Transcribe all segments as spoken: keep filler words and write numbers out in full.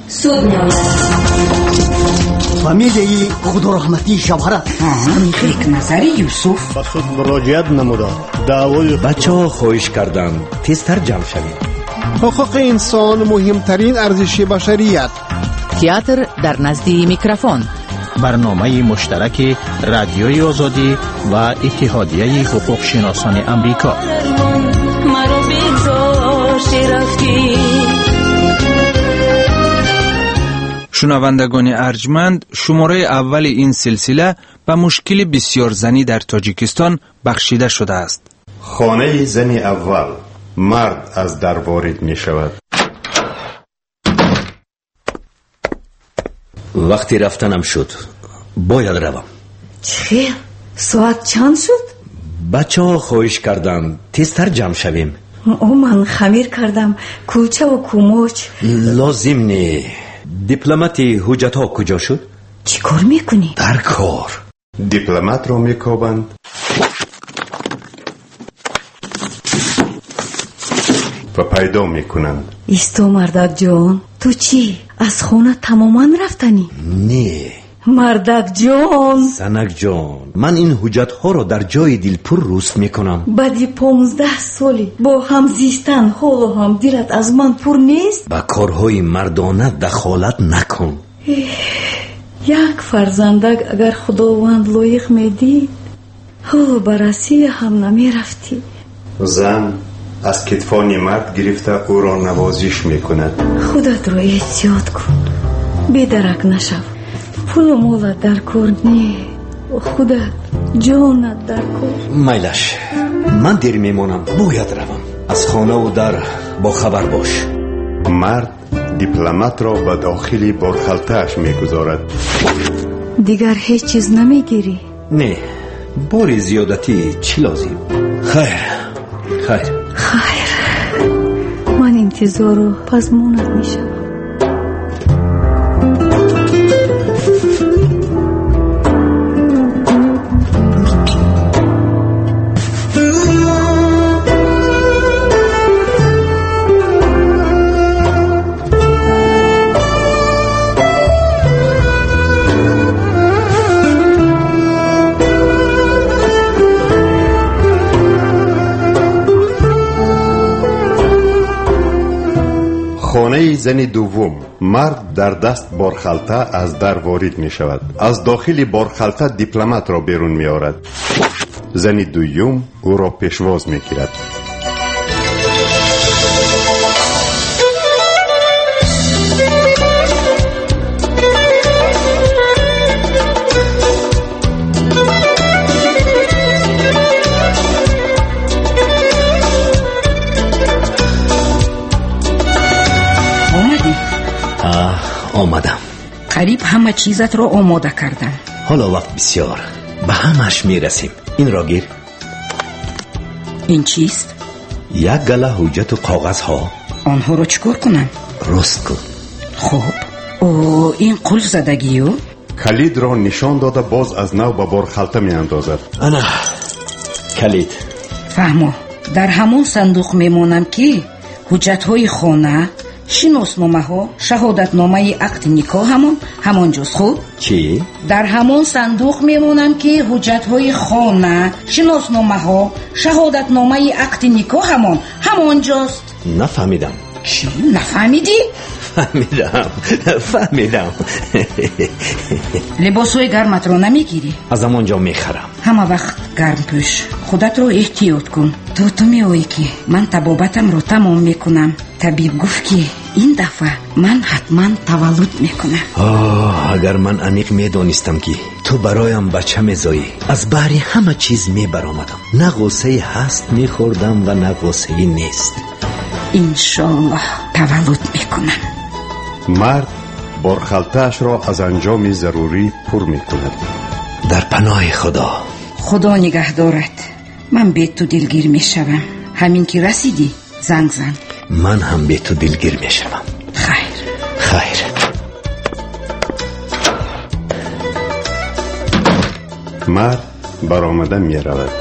سود می‌آید. فامیلی عبدالرحمتی شوهر یک نظر یوسف به سود مراجعت نموده دعوای بچه ها خواهش کردند تیزتر جمع شویم. حقوق انسان مهمترین ارزش بشریت. تئاتر در نزد میکروفون. برنامه مشترک رادیوی آزادی و اتحادیه حقوق شناسان امریکا. شنوندگان ارجمند، شماره اول این سلسله به مشکل بسیار زنی در تاجیکستان بخشیده شده است. خانه زن اول، مرد از در وارد می شود. وقتی رفتنم شد، باید روم. چه؟ ساعت چند شد؟ بچه ها خواهش کردند تیزتر جمع شویم. او من خمیر کردم کوچه و کوموچ. لازم نی. دیپلماتی حجت ها کجا شد؟ چی کار میکنی؟ در کار. دیپلمات رو میکوبند و پیدا میکنند. ایستو مردک جان، تو چی؟ از خونه تماما رفتنی؟ نه مردک جان. سنک جان، من این حجت ها رو در جای دلپور روست میکنم. بعدی پونزده سالی با هم زیستن حالا هم دلت از من پر نیست؟ با کارهای مردانه دخالت نکن. یک فرزندک اگر خداوند لایق میدید حالا بررسی هم نمی رفتی. زن از کتفان مرد گرفته او را نوازش میکند. خودت رو احتیاط کن، بیدرک نشو. پول و مولت در کار نی، خودت جانت در کار. میلش، من دیر میمانم، باید روم. از خانه و در با خبر باش. مرد دیپلمات را به داخلی بارخلطه‌اش میگذارد. دیگر هیچ چیز نمیگیری؟ نه، باری زیادتی چی لازم؟ خیر خیر خیر، من انتظار رو پزمونت میشم. خانه زن دوم، مرد در دست بارخلطه از در وارد می شود. از داخل بارخلطه دیپلمات را بیرون می آورد. زن دوم او را پیشواز می گیرد. آمدم. قریب همه چیزت رو آماده کردم. حالا وقت بسیار، به همش میرسیم. این را گیر. این چیست؟ یک گله حجت و کاغذ ها. آنها رو چکار کنم؟ رست کن. خب، او این قلف زدگیو؟ کلید را نشان داده باز از نو به بارخلطه می اندازد. انا کلید. فهمو، در همون صندوق میمونم که حجت های خانه، شناسنامه ها، شهادت نامه عقد نکاح همون همون جاست. خوب؟ چی؟ در همون صندوق میمونم که حجت های خانه، شناسنامه ها، شهادت نامه عقد نکاح همون همون جاست. نفهمیدم. چی؟ نفهمیدی؟ فهمیدم فهمیدم. لباسوی گرمت رو نمیگیری؟ از همونجا میخرم. همه وقت گرم پوش. خودت رو احتیاط کن. تو تو میایی که من طبابتم رو تمام میکنم. طبیب گفت که این دفعه من حتما تولد میکنم. آه، اگر من عمیق میدونستم که تو برایم بچه میزایی، از بحری همه چیز میبرامدم. نه غصه هست میخوردم و نه غصه نیست. انشالله تولد میکنم. مرد بارخلطه‌اش را از انجام ضروری پر میکند. در پناه خدا. خدا نگه دارد. من به تو دلگیر میشوم. همین که رسیدی زنگ زن. من هم به تو دلگیر میشوم. خیر خیر. مرد برآمده می رود.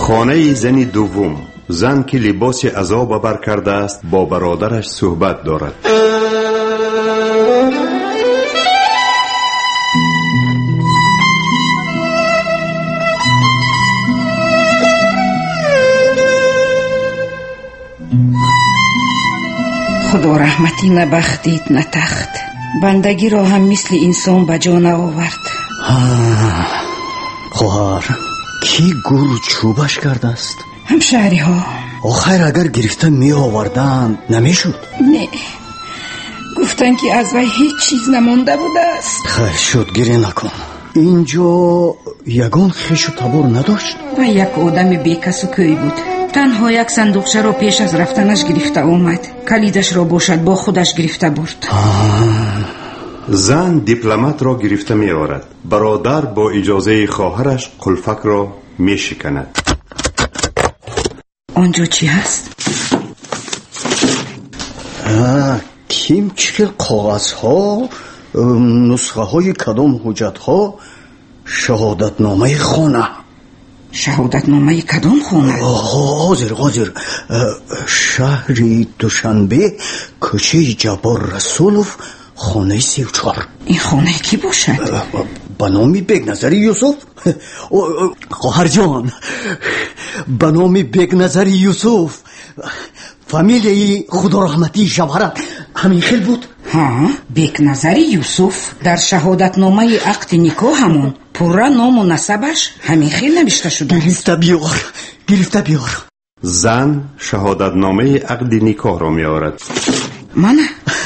خانه زن دوم. زن که لباس عذاب بر کرده است با برادرش صحبت دارد. خدا رحمتی نبخشید نه تخت، بندگی را هم مثل انسان به جا نآورد. خواهر کی گور چوبش کرده است؟ همشهری ها. آخر اگر گرفته می آوردن نمیشد؟ نه، گفتن که از وی هیچ چیز نمانده بوده است. خیر شد، گریه نکن. اینجا یگان خیش و تبار نداشت؟ و یک آدم بیکس و کوی بود. تنها یک صندوقچه را پیش از رفتنش گرفته آمد. کلیدش را باشد با خودش گرفته برد. زن دیپلمات را گرفته می آورد. برادر با اجازه خواهرش قلفک را می شکند. آنجا چی هست؟ کیم چکل کاغذ ها، نسخه های کدام حجت ها، شهادت نامه خانه. شهادت نامه کدام خانه؟ حاضر حاضر شهری دوشنبه، کوچه جبار رسولوف، خانه سی و چهار. این خانه کی باشد؟ به نام بیگ نظری یوسف. خواهر جان، به نام بیگ نظری یوسف. فامیلی خدا رحمتی شوهرت همین خیل بود. ها، بیگ نظری یوسف در شهادت نامه عقد نکاح همون پورا نام و نسبش همین خیل نوشته شده. گرفته بیار، گرفته بیار. زن شهادت نامه عقد نکاح را می آورد. من؟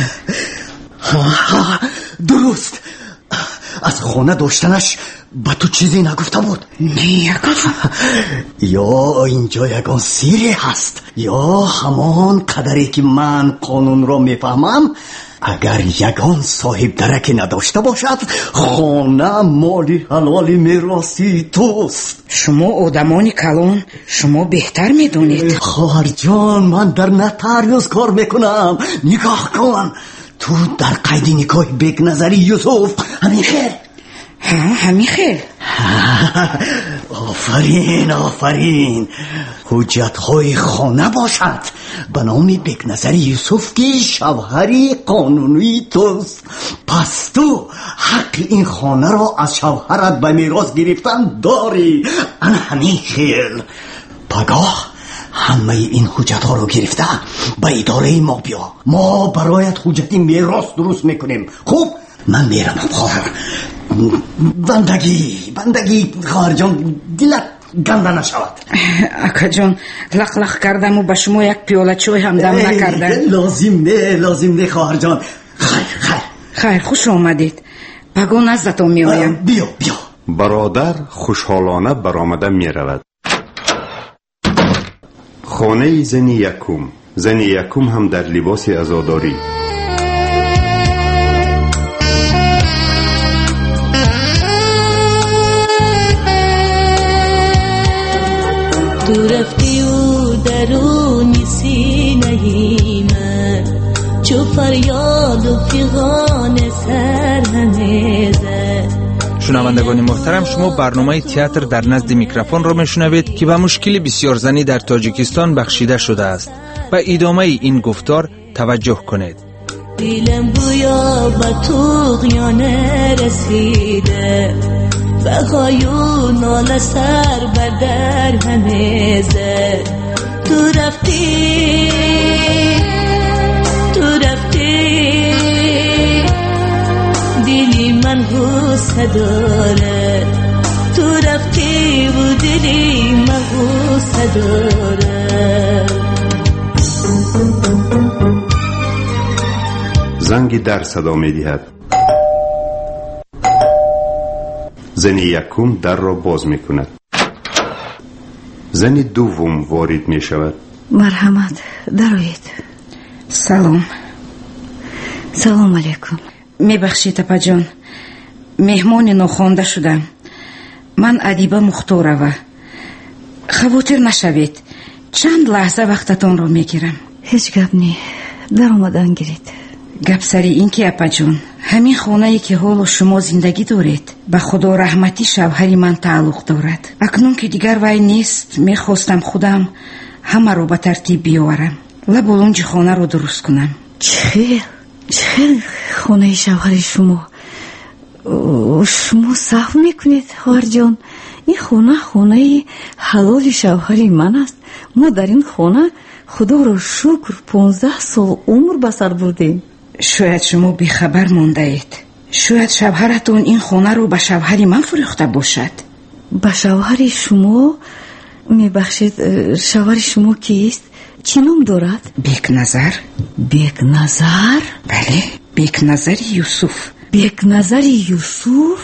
درست. از خانه داشتنش با تو چیزی نگفته بود؟ نه یکا. یا اینجا یگان سیری هست، یا همان قدری که من قانون را میفهمم، اگر یگان صاحب درکی نداشته باشد خانه مالی حلالی میراثی توست. شما آدمان کلان، شما بهتر میدونید. خواهر جان، من در نتاریوس کار میکنم. نگاه کن، تو در قید نکاح بیگ نظری یوسف همین خیر. ها، همین خیر. آفرین آفرین. حجت های خانه باشد به نام بیگ نظری یوسف که شوهری قانونی توست. پس تو حق این خانه را از شوهرت به میراث گرفتن داری. انا همین خیر. پگاه همه این حجت ها رو گرفته به اداره ما بیا. ما برایت حجتی میراث درست میکنیم. خوب، من میرم خواهر. بندگی بندگی خواهر جان، دلت گنده نشود. اکا جان، لق لق کردم و به شما یک پیاله چای هم دم نکردم. لازم نه لازم نه خواهر جان. خیر خیر خیر، خوش آمدید. بگو نزدتون می آیم. بیا بیا. برادر خوشحالانه برآمده می رود. خانه زن یکم. زن یکم هم در لباس عزاداری. تو رفتی و درونی سینه من، چو فریاد و فیغان سر همه زد. شنوندگان محترم، شما برنامه تئاتر در نزد میکروفون را میشنوید که به مشکل بسیار زنی در تاجیکستان بخشیده شده است. به ادامه این گفتار توجه کنید. دیلم گویا به طغیانه رسیده، بخوایو نال سر بدر همه زد. تو رفتی تو رفتی دلی من غصه داره. تو رفتی و دلی من غصه داره. زنگ در صدا می دهد. زن یکم در را باز می کند. زن دوم وارد می شود. مرحمت، درآیید. سلام. سلام علیکم. میبخشید اپا جان، مهمان ناخوانده شدم. من ادیبه مختارова. خواطر نشوید، چند لحظه وقتتان را میگیرم. هیچ گپ نی، در آمدن گیرید. گپ سری این که اپا جون، همین خانه‌ای که حال شما زندگی دارید به خدا رحمتی شوهری من تعلق دارد. اکنون که دیگر وای نیست میخواستم خودم همه رو به ترتیب بیاورم، لبولونج خانه رو درست کنم. چه چه خانه شوهر شما؟ شما صحو میکنید خواهر جان؟ این خانه خانه حلال شوهر من است. ما در این خانه خدا رو شکر پونزده سال عمر بسر بردیم. شاید شما بیخبر مانده اید. شاید شوهرتون این خانه رو به شوهر من فروخته باشد. به شوهر شما؟ میبخشید شوهر شما کیست؟ چی نام دارد؟ بیک نظر. بیک نظر؟ بله، بیک نظر یوسف. بیک نظر یوسف؟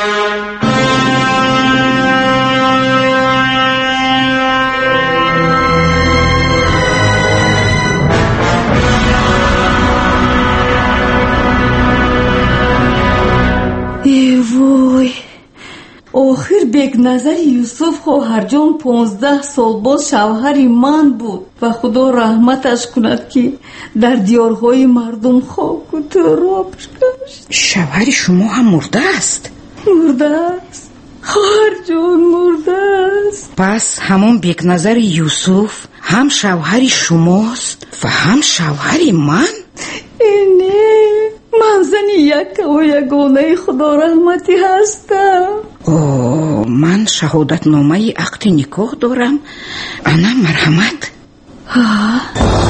ای وای، آخر بیک نظر یوسف خواهر جان پونزده سال باز شوهری من بود و خدا رحمتش کند که در دیارهای مردم خاک و ترابش گشت. شوهر شما هم مرده است؟ مرده است خواهر جان، مرده است. پس همون بیک نظر یوسف هم شوهر شماست و هم شوهر من؟ اینه من زنی یک و یگانه خدا رحمتی هستم. اوه، من شهادت نامه عقد نکاح دارم. انا مرحمت. ها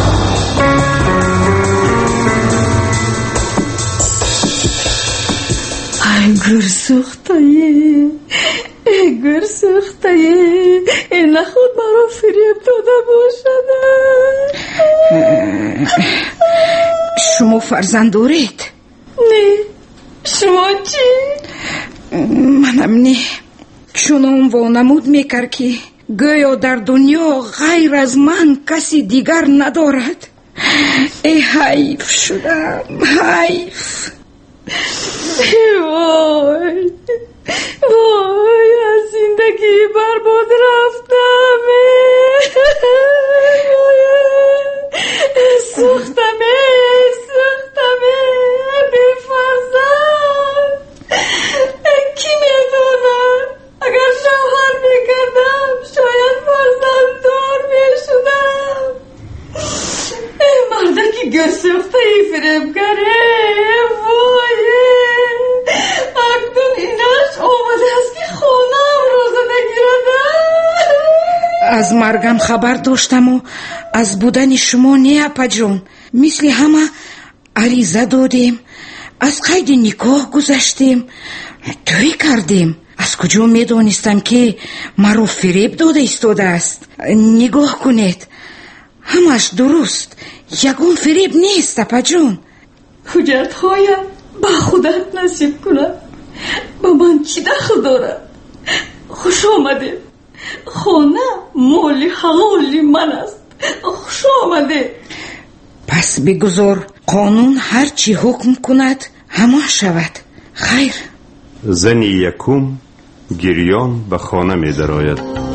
ای گر سوختایی، ای گر سوختایی، این خود مرا فریب داده باشد. شما فرزند دارید؟ نه. شما چی؟ منم نه. چونم وانمود میکرد که گویا در دنیا غیر از من کسی دیگر ندارد. ای حیف شدم، حیف. وای وای، از زندگی برباد رفتم. سوختم سوختم بی فرزند. کی میدوند اگر شوهر میکردم شاید فرزند دار میشدم. ای مردکی گر سوخته ای فریب گره. وای اکنون ایناش آمده است که خونم روزه نگیردم. از مرگم خبر داشتم و از بودن شما نه اپا جون. مثل همه عریضه دادیم، از قید نکاح گذشتیم، توی کردیم. از کجا میدانستم که مرا فریب داده ایستاده است؟ نگاه کنید، همش درست، یگون فریب نیست اپا جون. حجت هایم با خودت نصیب کند. با من چی دخل دارد؟ خوش آمده. خانه مال حلالی من است. خوش آمده. پس بگذار قانون هر چی حکم کند همه شود. خیر. زنی یکم گریان به خانه می درآید.